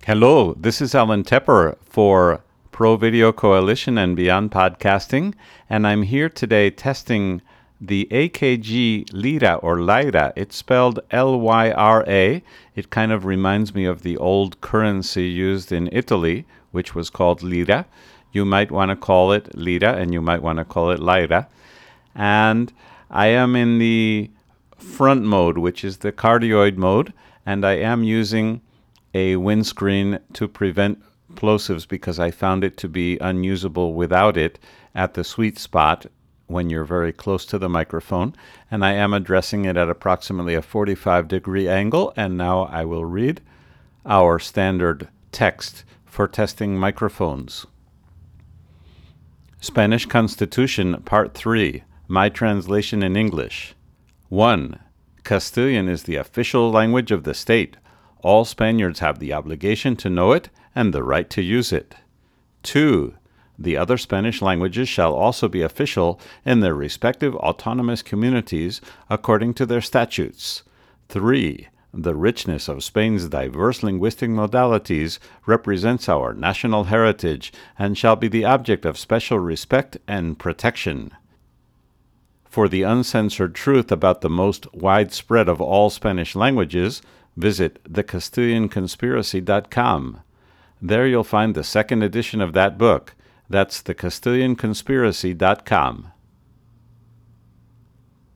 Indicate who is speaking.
Speaker 1: Hello, this is Alan Tepper for Pro Video Coalition and Beyond Podcasting, and I'm here today testing the AKG Lira or Lyra. It's spelled Lyra. It kind of reminds me of the old currency used in Italy, which was called lira. You might want to call it lira, and you might want to call it lyra. And I am in the front mode, which is the cardioid mode, and I am using a windscreen to prevent plosives because I found it to be unusable without it at the sweet spot when you're very close to the microphone. And I am addressing it at approximately a 45-degree angle. And now I will read our standard text for testing microphones. Spanish Constitution, Part 3, My Translation in English. 1. Castilian is the official language of the state. All Spaniards have the obligation to know it and the right to use it. 2. The other Spanish languages shall also be official in their respective autonomous communities according to their statutes. 3. The richness of Spain's diverse linguistic modalities represents our national heritage and shall be the object of special respect and protection. For the uncensored truth about the most widespread of all Spanish languages, visit thecastilianconspiracy.com. There you'll find the second edition of that book. That's thecastilianconspiracy.com.